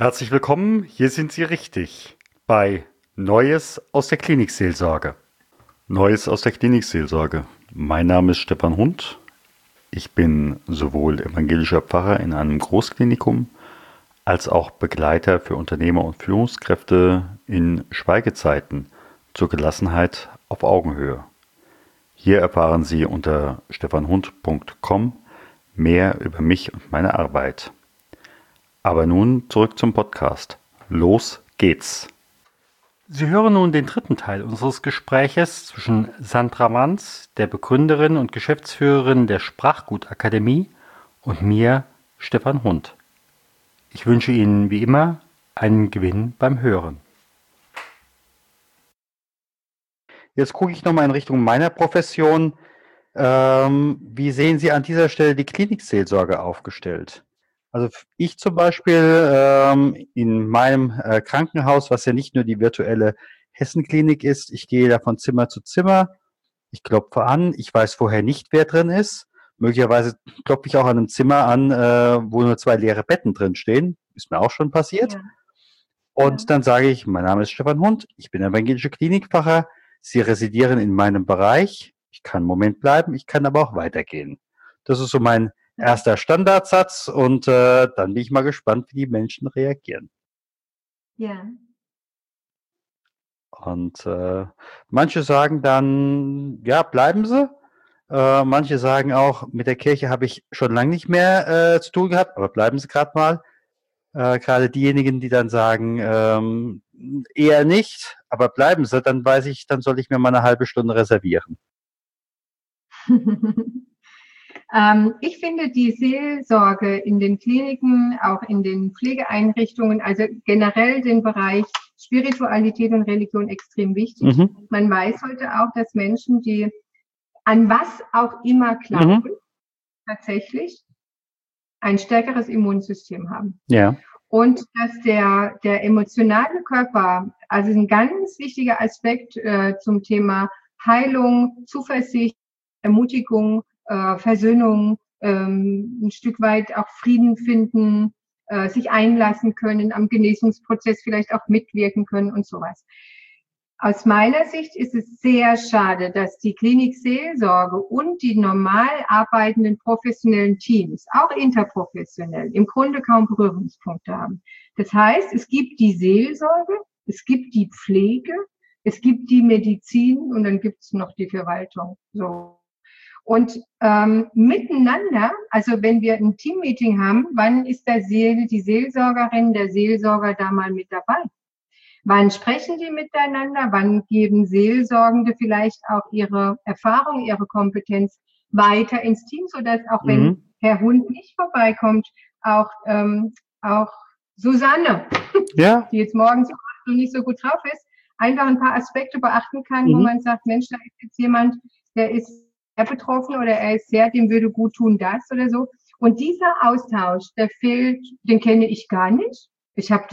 Herzlich willkommen, hier sind Sie richtig bei Neues aus der Klinikseelsorge. Neues aus der Klinikseelsorge. Mein Name ist Stefan Hund. Ich bin sowohl evangelischer Pfarrer in einem Großklinikum als auch Begleiter für Unternehmer und Führungskräfte in Schweigezeiten zur Gelassenheit auf Augenhöhe. Hier erfahren Sie unter stefanhund.com mehr über mich und meine Arbeit. Aber nun zurück zum Podcast. Los geht's! Sie hören nun den dritten Teil unseres Gespräches zwischen Sandra Manz, der Begründerin und Geschäftsführerin der Sprachgutakademie, und mir, Stefan Hund. Ich wünsche Ihnen wie immer einen Gewinn beim Hören. Jetzt gucke ich nochmal in Richtung meiner Profession. Wie sehen Sie an dieser Stelle die Klinikseelsorge aufgestellt? Also ich zum Beispiel in meinem Krankenhaus, was ja nicht nur die virtuelle Hessenklinik ist, ich gehe da von Zimmer zu Zimmer, ich klopfe an, ich weiß vorher nicht, wer drin ist. Möglicherweise klopfe ich auch an einem Zimmer an, wo nur 2 leere Betten drin stehen. Ist mir auch schon passiert. Ja. Und dann sage ich, mein Name ist Stefan Hund, ich bin evangelischer Klinikpfarrer, Sie residieren in meinem Bereich, ich kann einen Moment bleiben, ich kann aber auch weitergehen. Das ist so mein erster Standardsatz und dann bin ich mal gespannt, wie die Menschen reagieren. Ja. Und manche sagen dann, ja, bleiben Sie. Manche sagen auch, mit der Kirche habe ich schon lange nicht mehr zu tun gehabt, aber bleiben Sie gerade mal. Gerade diejenigen, die dann sagen, eher nicht, aber bleiben Sie, dann weiß ich, dann soll ich mir mal eine halbe Stunde reservieren. Ich finde die Seelsorge in den Kliniken, auch in den Pflegeeinrichtungen, also generell den Bereich Spiritualität und Religion extrem wichtig. Man weiß heute auch, dass Menschen, die an was auch immer glauben, tatsächlich ein stärkeres Immunsystem haben. Ja. Und dass der emotionale Körper, also ein ganz wichtiger Aspekt zum Thema Heilung, Zuversicht, Ermutigung, Versöhnung, ein Stück weit auch Frieden finden, sich einlassen können, am Genesungsprozess vielleicht auch mitwirken können und sowas. Aus meiner Sicht ist es sehr schade, dass die Klinikseelsorge und die normal arbeitenden professionellen Teams, auch interprofessionell, im Grunde kaum Berührungspunkte haben. Das heißt, es gibt die Seelsorge, es gibt die Pflege, es gibt die Medizin und dann gibt es noch die Verwaltung. So. Und miteinander, also wenn wir ein Teammeeting haben, wann ist die Seelsorgerin, der Seelsorger da mal mit dabei? Wann sprechen die miteinander? Wann geben Seelsorgende vielleicht auch ihre Erfahrung, ihre Kompetenz weiter ins Team, sodass auch wenn Herr Hund nicht vorbeikommt, auch Susanne, die jetzt morgens noch nicht so gut drauf ist, einfach ein paar Aspekte beachten kann, wo man sagt, Mensch, da ist jetzt jemand, der ist sehr betroffen oder er ist sehr, dem würde gut tun das oder so. Und dieser Austausch, der fehlt, den kenne ich gar nicht. Ich habe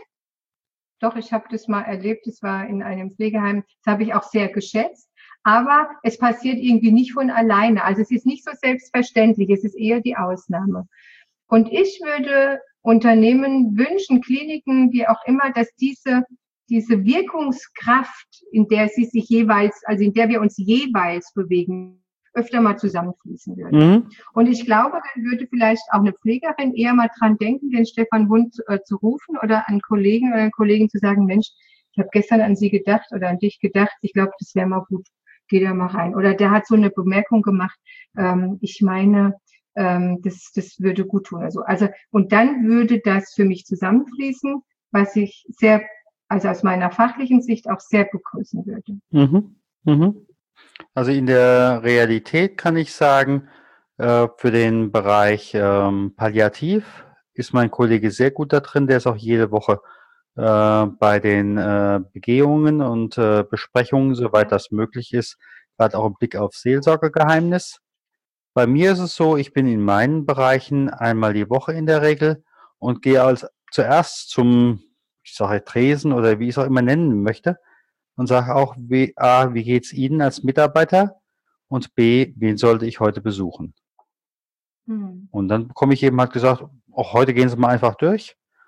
das mal erlebt, es war in einem Pflegeheim, das habe ich auch sehr geschätzt, aber es passiert irgendwie nicht von alleine, also es ist nicht so selbstverständlich, es ist eher die Ausnahme. Und ich würde Unternehmen wünschen, Kliniken, wie auch immer, dass diese Wirkungskraft, in der sie sich jeweils, also in der wir uns jeweils bewegen, öfter mal zusammenfließen würde. Und ich glaube, dann würde vielleicht auch eine Pflegerin eher mal dran denken, den Stefan Hund zu rufen oder an Kollegen oder einen Kollegen zu sagen, Mensch, ich habe gestern an Sie gedacht oder an dich gedacht, ich glaube, das wäre mal gut, geh da mal rein. Oder der hat so eine Bemerkung gemacht, ich meine, das würde gut tun. Also, und dann würde das für mich zusammenfließen, was ich also aus meiner fachlichen Sicht auch sehr begrüßen würde. Also in der Realität kann ich sagen, für den Bereich Palliativ ist mein Kollege sehr gut da drin. Der ist auch jede Woche bei den Begehungen und Besprechungen, soweit das möglich ist, gerade auch im Blick auf Seelsorgegeheimnis. Bei mir ist es so, ich bin in meinen Bereichen einmal die Woche in der Regel und gehe zuerst zum, ich sage Tresen oder wie ich es auch immer nennen möchte, und sage auch, A, wie geht's Ihnen als Mitarbeiter? Und B, wen sollte ich heute besuchen? Und dann bekomme ich eben halt gesagt, auch heute gehen Sie mal einfach durch.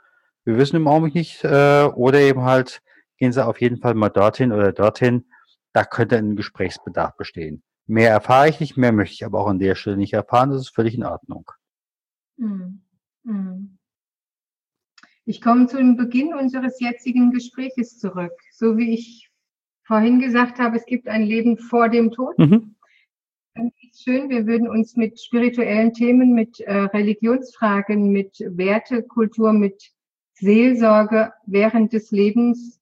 wir wissen im Augenblick nicht, oder eben halt, gehen Sie auf jeden Fall mal dorthin oder dorthin, da könnte ein Gesprächsbedarf bestehen. Mehr erfahre ich nicht, mehr möchte ich aber auch an der Stelle nicht erfahren, das ist völlig in Ordnung. Mhm. Mhm. Ich komme zu dem Beginn unseres jetzigen Gespräches zurück. So wie ich vorhin gesagt habe, es gibt ein Leben vor dem Tod. Mhm. Dann ist schön, wir würden uns mit spirituellen Themen, mit Religionsfragen, mit Wertekultur, mit Seelsorge während des Lebens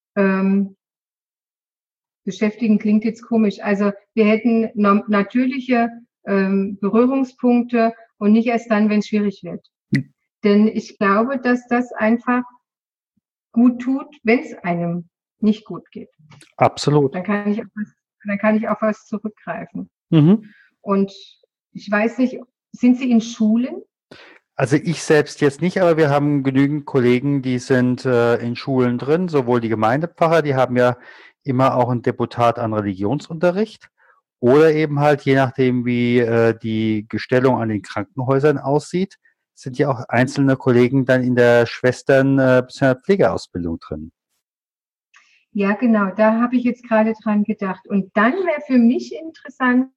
beschäftigen. Klingt jetzt komisch. Also wir hätten natürliche Berührungspunkte und nicht erst dann, wenn es schwierig wird. Denn ich glaube, dass das einfach gut tut, wenn es einem nicht gut geht. Absolut. Dann kann ich auf was zurückgreifen. Mhm. Und ich weiß nicht, sind Sie in Schulen? Also ich selbst jetzt nicht, aber wir haben genügend Kollegen, die sind in Schulen drin, sowohl die Gemeindepfarrer, die haben ja immer auch ein Deputat an Religionsunterricht oder eben halt, je nachdem, wie die Gestellung an den Krankenhäusern aussieht, sind ja auch einzelne Kollegen dann in der Schwestern- bzw. Pflegeausbildung drin. Ja, genau, da habe ich jetzt gerade dran gedacht. Und dann wäre für mich interessant,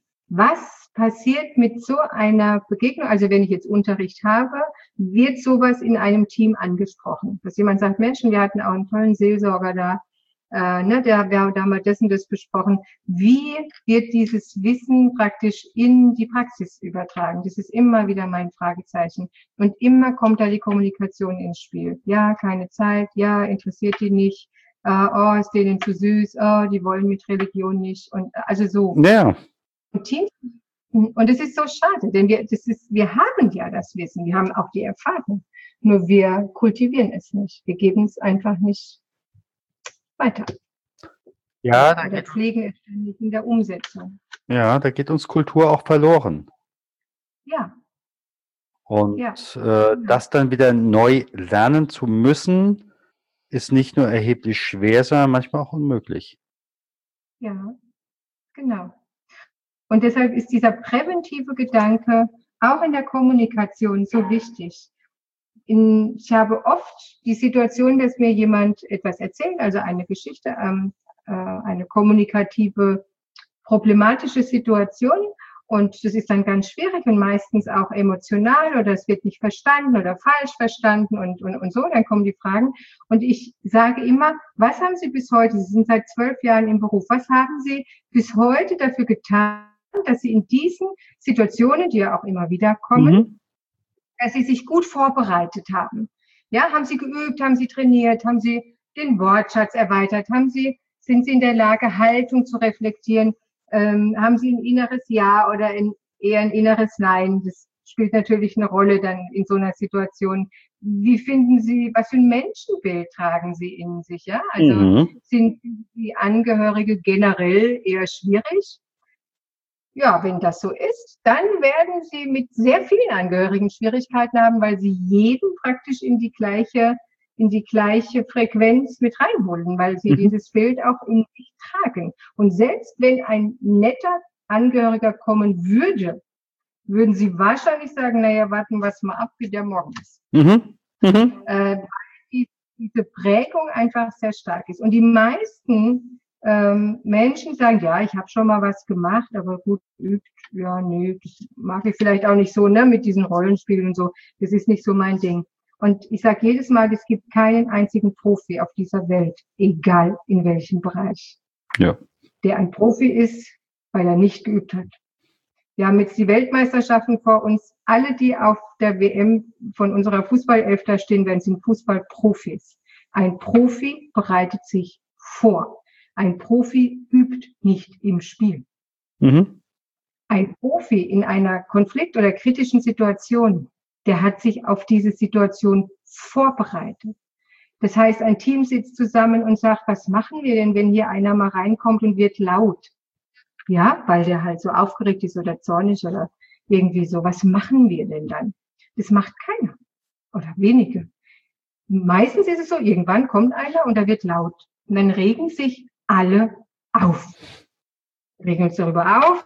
was passiert mit so einer Begegnung? Also wenn ich jetzt Unterricht habe, wird sowas in einem Team angesprochen? Dass jemand sagt, Mensch, wir hatten auch einen tollen Seelsorger da, wir haben mal das und das besprochen. Wie wird dieses Wissen praktisch in die Praxis übertragen? Das ist immer wieder mein Fragezeichen. Und immer kommt da die Kommunikation ins Spiel. Ja, keine Zeit, ja, interessiert die nicht. Oh, ist denen zu süß, oh, die wollen mit Religion nicht. Und also so. Ja, Teams. Und es ist so schade, denn wir haben ja das Wissen, wir haben auch die Erfahrung. Nur wir kultivieren es nicht. Wir geben es einfach nicht weiter. ja, da Oder geht, pflegen es ständig in der Umsetzung. ja, da geht uns Kultur auch verloren. Ja, Und ja, genau. das dann wieder neu lernen zu müssen, ist nicht nur erheblich schwer, sondern manchmal auch unmöglich. Ja, genau. Und deshalb ist dieser präventive Gedanke auch in der Kommunikation so wichtig. Ich habe oft die Situation, dass mir jemand etwas erzählt, also eine Geschichte, eine kommunikative, problematische Situation. Und das ist dann ganz schwierig und meistens auch emotional oder es wird nicht verstanden oder falsch verstanden und so. Dann kommen die Fragen. Und ich sage immer, was haben Sie bis heute, Sie sind seit 12 Jahren im Beruf, was haben Sie bis heute dafür getan, dass Sie in diesen Situationen, die ja auch immer wieder kommen, Mhm. dass Sie sich gut vorbereitet haben? Ja, haben Sie geübt, haben Sie trainiert, haben Sie den Wortschatz erweitert, sind Sie in der Lage, Haltung zu reflektieren? Haben Sie ein inneres Ja oder eher ein inneres Nein? Das spielt natürlich eine Rolle dann in so einer Situation. Wie finden Sie, was für ein Menschenbild tragen Sie in sich? Ja, also Mhm. sind die Angehörige generell eher schwierig? Ja, wenn das so ist, dann werden Sie mit sehr vielen Angehörigen Schwierigkeiten haben, weil Sie jeden praktisch in die gleiche Frequenz mit reinholen, weil Sie Mhm. dieses Bild auch in sich tragen. Und selbst wenn ein netter Angehöriger kommen würde, würden Sie wahrscheinlich sagen, naja, warten wir es mal ab, wie der morgen ist. Mhm. Mhm. Weil diese Prägung einfach sehr stark ist. Und die meisten Menschen sagen, ja, ich habe schon mal was gemacht, aber gut geübt, ja, nee, das mag ich vielleicht auch nicht so, ne, mit diesen Rollenspielen und so. Das ist nicht so mein Ding. Und ich sage jedes Mal, es gibt keinen einzigen Profi auf dieser Welt, egal in welchem Bereich, Ja. der ein Profi ist, weil er nicht geübt hat. Wir haben jetzt die Weltmeisterschaften vor uns. Alle, die auf der WM von unserer Fußballelf da stehen werden, sind Fußballprofis. Ein Profi bereitet sich vor. Ein Profi übt nicht im Spiel. Mhm. Ein Profi in einer Konflikt- oder kritischen Situation, der hat sich auf diese Situation vorbereitet. Das heißt, ein Team sitzt zusammen und sagt, was machen wir denn, wenn hier einer mal reinkommt und wird laut? Ja, weil der halt so aufgeregt ist oder zornig oder irgendwie so. Was machen wir denn dann? Das macht keiner oder wenige. Meistens ist es so, irgendwann kommt einer und da wird laut. Und dann regen sich alle auf. Regen uns darüber auf,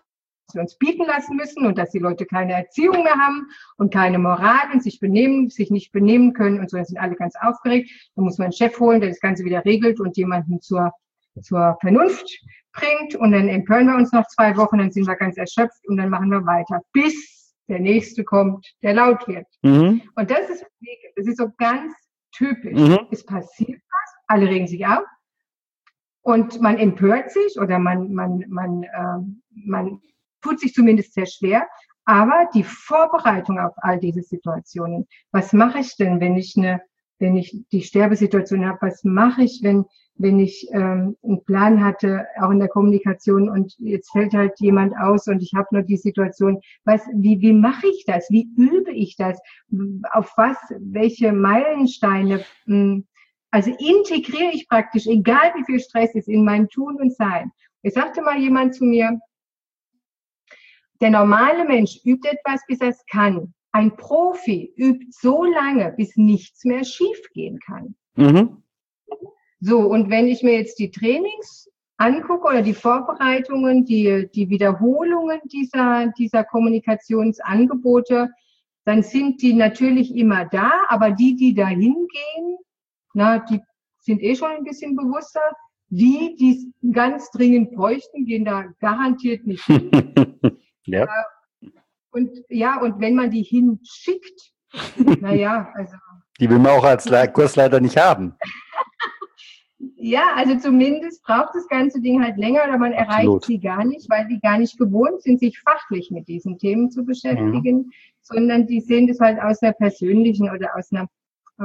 wir uns bieten lassen müssen und dass die Leute keine Erziehung mehr haben und keine Moral und sich nicht benehmen können und so. Dann sind alle ganz aufgeregt. Dann muss man einen Chef holen, der das Ganze wieder regelt und jemanden zur Vernunft bringt. Und dann empören wir uns noch 2 Wochen, dann sind wir ganz erschöpft und dann machen wir weiter, bis der Nächste kommt, der laut wird. Und das ist so ganz typisch. Es passiert was, alle regen sich auf. Und man empört sich oder man tut sich zumindest sehr schwer. Aber die Vorbereitung auf all diese Situationen, was mache ich denn, wenn ich die Sterbesituation habe, was mache ich, wenn ich einen Plan hatte, auch in der Kommunikation und jetzt fällt halt jemand aus und ich habe nur die Situation, wie mache ich das, wie übe ich das, auf welche Meilensteine, also integriere ich praktisch, egal wie viel Stress ist, in mein Tun und Sein. Es sagte mal jemand zu mir, der normale Mensch übt etwas, bis er es kann. Ein Profi übt so lange, bis nichts mehr schiefgehen kann. So, und wenn ich mir jetzt die Trainings angucke oder die Vorbereitungen, die Wiederholungen dieser Kommunikationsangebote, dann sind die natürlich immer da, aber die da hingehen, die sind schon ein bisschen bewusster. Die es ganz dringend bräuchten, gehen da garantiert nicht hin. Ja. Und wenn man die hinschickt, also. Die will man auch als Kursleiter nicht haben. Ja, also zumindest braucht das ganze Ding halt länger oder man erreicht sie gar nicht, weil die gar nicht gewohnt sind, sich fachlich mit diesen Themen zu beschäftigen, sondern die sehen das halt aus einer persönlichen oder aus einer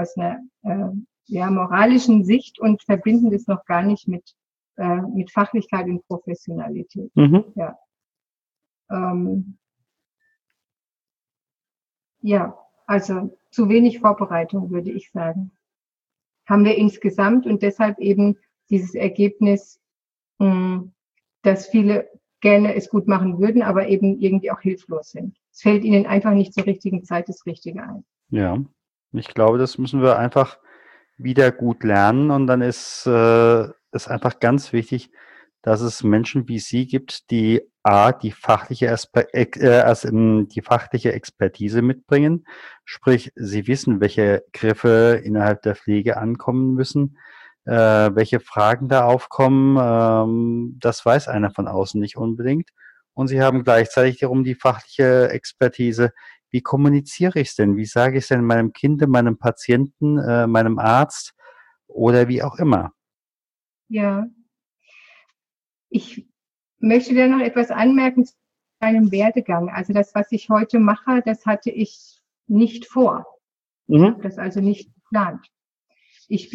moralischen Sicht und verbinden das noch gar nicht mit Fachlichkeit und Professionalität. Also zu wenig Vorbereitung, würde ich sagen, haben wir insgesamt und deshalb eben dieses Ergebnis, dass viele gerne es gut machen würden, aber eben irgendwie auch hilflos sind. Es fällt ihnen einfach nicht zur richtigen Zeit das Richtige ein. Ja, ich glaube, das müssen wir einfach wieder gut lernen und dann ist es einfach ganz wichtig, dass es Menschen wie Sie gibt, die die fachliche Expertise mitbringen, sprich, sie wissen, welche Griffe innerhalb der Pflege ankommen müssen, welche Fragen da aufkommen, das weiß einer von außen nicht unbedingt. Und sie haben gleichzeitig darum die fachliche Expertise. Wie kommuniziere ich es denn? Wie sage ich es denn meinem Kind, meinem Patienten, meinem Arzt oder wie auch immer? Ja. Ich möchte da noch etwas anmerken zu meinem Werdegang. Also das, was ich heute mache, das hatte ich nicht vor. Ich habe das also nicht geplant. Ich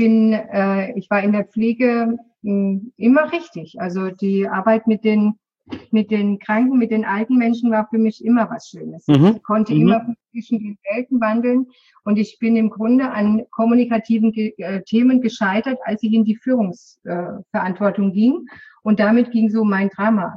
war in der Pflege immer richtig. Also die Arbeit mit den Kranken, mit den alten Menschen war für mich immer was Schönes. Ich konnte immer zwischen den Welten wandeln und ich bin im Grunde an kommunikativen Themen gescheitert, als ich in die Führungsverantwortung ging. Und damit ging so mein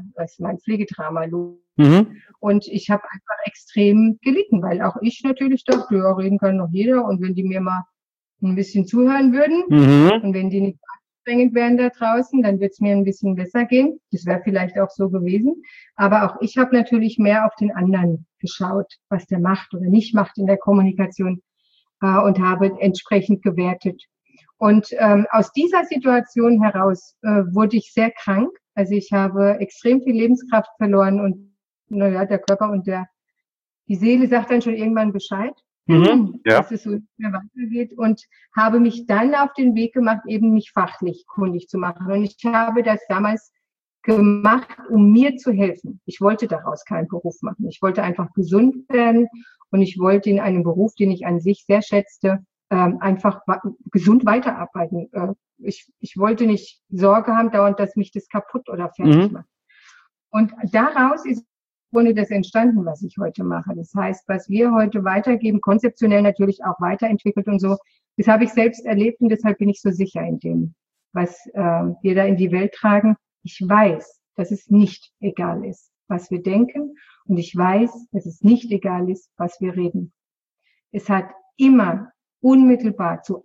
Pflegedrama los. Und ich habe einfach extrem gelitten, weil auch ich natürlich dachte, ja, reden kann noch jeder. Und wenn die mir mal ein bisschen zuhören würden und wenn die nicht anstrengend wären da draußen, dann wird es mir ein bisschen besser gehen. Das wäre vielleicht auch so gewesen. Aber auch ich habe natürlich mehr auf den anderen geschaut, was der macht oder nicht macht in der Kommunikation und habe entsprechend gewertet. Und aus dieser Situation heraus wurde ich sehr krank. Also ich habe extrem viel Lebenskraft verloren und der Körper und die Seele sagt dann schon irgendwann Bescheid, dass es so nicht mehr weitergeht und habe mich dann auf den Weg gemacht, eben mich fachlich kundig zu machen. Und ich habe das damals gemacht, um mir zu helfen. Ich wollte daraus keinen Beruf machen. Ich wollte einfach gesund werden und ich wollte in einem Beruf, den ich an sich sehr schätzte, einfach gesund weiterarbeiten. Ich wollte nicht Sorge haben dauernd, dass mich das kaputt oder fertig macht. Und daraus ist ohne das entstanden, was ich heute mache. Das heißt, was wir heute weitergeben, konzeptionell natürlich auch weiterentwickelt und so, das habe ich selbst erlebt und deshalb bin ich so sicher in dem, was wir da in die Welt tragen. Ich weiß, dass es nicht egal ist, was wir denken und ich weiß, dass es nicht egal ist, was wir reden. Es hat immer unmittelbar zu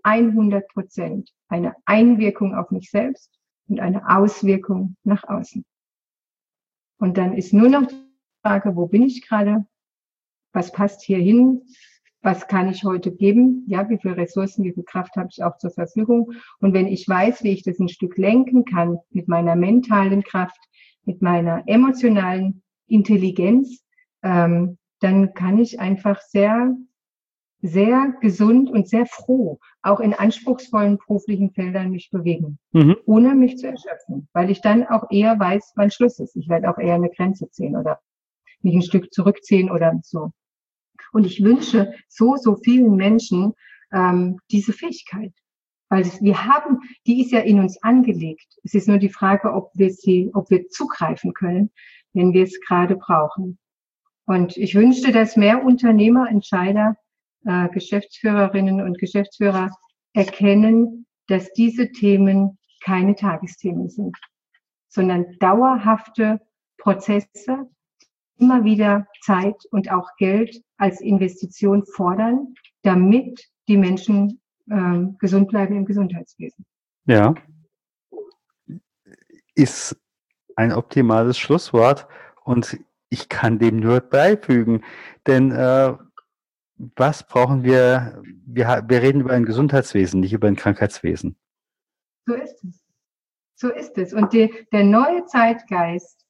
100% eine Einwirkung auf mich selbst und eine Auswirkung nach außen. Und dann ist nur noch Frage, wo bin ich gerade? Was passt hier hin? Was kann ich heute geben? Ja, wie viel Ressourcen, wie viel Kraft habe ich auch zur Verfügung? Und wenn ich weiß, wie ich das ein Stück lenken kann mit meiner mentalen Kraft, mit meiner emotionalen Intelligenz, dann kann ich einfach sehr, sehr gesund und sehr froh auch in anspruchsvollen beruflichen Feldern mich bewegen, ohne mich zu erschöpfen, weil ich dann auch eher weiß, wann Schluss ist. Ich werde auch eher eine Grenze ziehen oder mich ein Stück zurückziehen oder so. Und ich wünsche so vielen Menschen diese Fähigkeit, weil die ist ja in uns angelegt. Es ist nur die Frage, ob wir zugreifen können, wenn wir es gerade brauchen. Und ich wünschte, dass mehr Unternehmer, Entscheider, Geschäftsführerinnen und Geschäftsführer erkennen, dass diese Themen keine Tagesthemen sind, sondern dauerhafte Prozesse, immer wieder Zeit und auch Geld als Investition fordern, damit die Menschen gesund bleiben im Gesundheitswesen. Ja, ist ein optimales Schlusswort und ich kann dem nur beifügen, denn was brauchen wir? Wir reden über ein Gesundheitswesen, nicht über ein Krankheitswesen. So ist es. So ist es. Und der neue Zeitgeist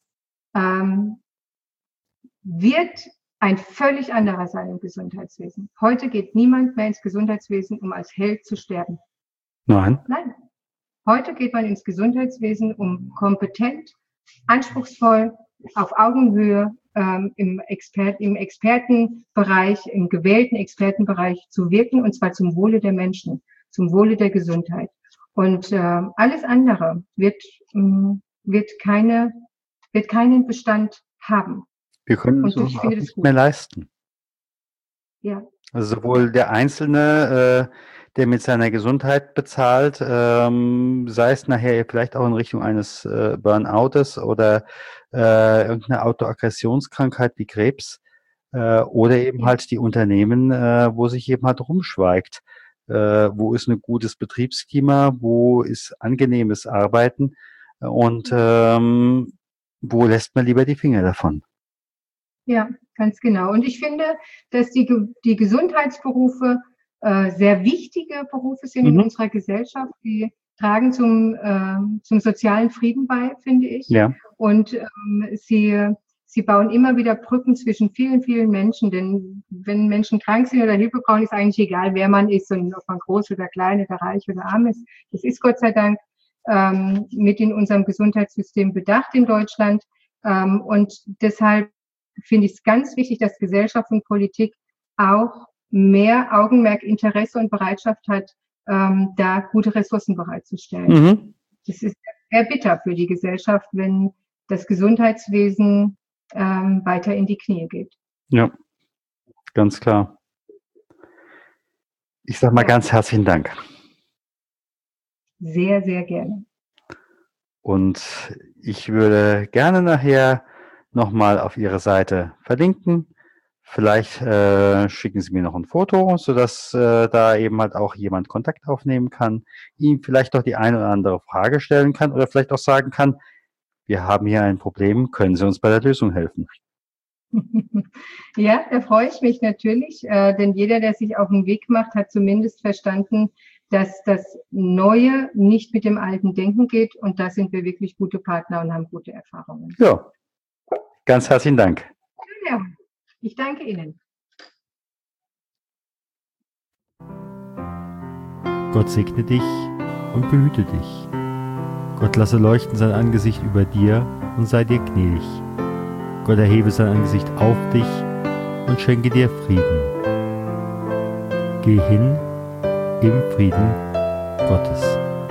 wird ein völlig anderer sein im Gesundheitswesen. Heute geht niemand mehr ins Gesundheitswesen, um als Held zu sterben. Nein. Nein. Heute geht man ins Gesundheitswesen, um kompetent, anspruchsvoll, auf Augenhöhe im Expertenbereich, im gewählten Expertenbereich zu wirken, und zwar zum Wohle der Menschen, zum Wohle der Gesundheit. Und alles andere wird keinen Bestand haben. Wir können es uns auch nicht mehr leisten. Ja. Also sowohl der Einzelne, der mit seiner Gesundheit bezahlt, sei es nachher vielleicht auch in Richtung eines Burnoutes oder irgendeine Autoaggressionskrankheit wie Krebs, oder eben halt die Unternehmen, wo sich eben halt rumschweigt. Wo ist ein gutes Betriebsklima, wo ist angenehmes Arbeiten und wo lässt man lieber die Finger davon? Ja, ganz genau. Und ich finde, dass die Gesundheitsberufe sehr wichtige Berufe sind in unserer Gesellschaft. Die tragen zum sozialen Frieden bei, finde ich. Ja. Und sie bauen immer wieder Brücken zwischen vielen, vielen Menschen. Denn wenn Menschen krank sind oder Hilfe brauchen, ist eigentlich egal, wer man ist und ob man groß oder klein oder reich oder arm ist. Das ist Gott sei Dank mit in unserem Gesundheitssystem bedacht in Deutschland. Und deshalb finde ich es ganz wichtig, dass Gesellschaft und Politik auch mehr Augenmerk, Interesse und Bereitschaft hat, da gute Ressourcen bereitzustellen. Das ist sehr bitter für die Gesellschaft, wenn das Gesundheitswesen weiter in die Knie geht. Ja, ganz klar. Ich sage mal ganz herzlichen Dank. Sehr, sehr gerne. Und ich würde gerne nachher nochmal auf Ihre Seite verlinken. Vielleicht schicken Sie mir noch ein Foto, sodass da eben halt auch jemand Kontakt aufnehmen kann, ihm vielleicht doch die eine oder andere Frage stellen kann oder vielleicht auch sagen kann, wir haben hier ein Problem, können Sie uns bei der Lösung helfen? Ja, da freue ich mich natürlich, denn jeder, der sich auf den Weg macht, hat zumindest verstanden, dass das Neue nicht mit dem alten Denken geht, und da sind wir wirklich gute Partner und haben gute Erfahrungen. Ja, ganz herzlichen Dank. Ja, ich danke Ihnen. Gott segne dich und behüte dich. Gott lasse leuchten sein Angesicht über dir und sei dir gnädig. Gott erhebe sein Angesicht auf dich und schenke dir Frieden. Geh hin im Frieden Gottes.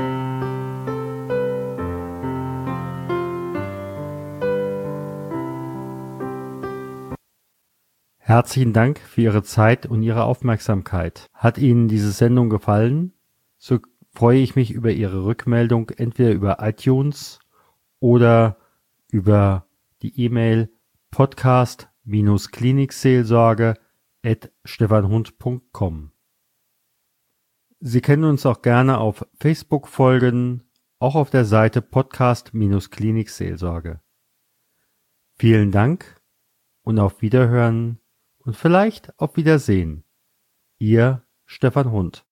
Herzlichen Dank für Ihre Zeit und Ihre Aufmerksamkeit. Hat Ihnen diese Sendung gefallen? So freue ich mich über Ihre Rückmeldung, entweder über iTunes oder über die E-Mail podcast-klinikseelsorge@stefanhund.com. Sie können uns auch gerne auf Facebook folgen, auch auf der Seite Podcast-Klinikseelsorge. Vielen Dank und auf Wiederhören und vielleicht auf Wiedersehen. Ihr Stefan Hund.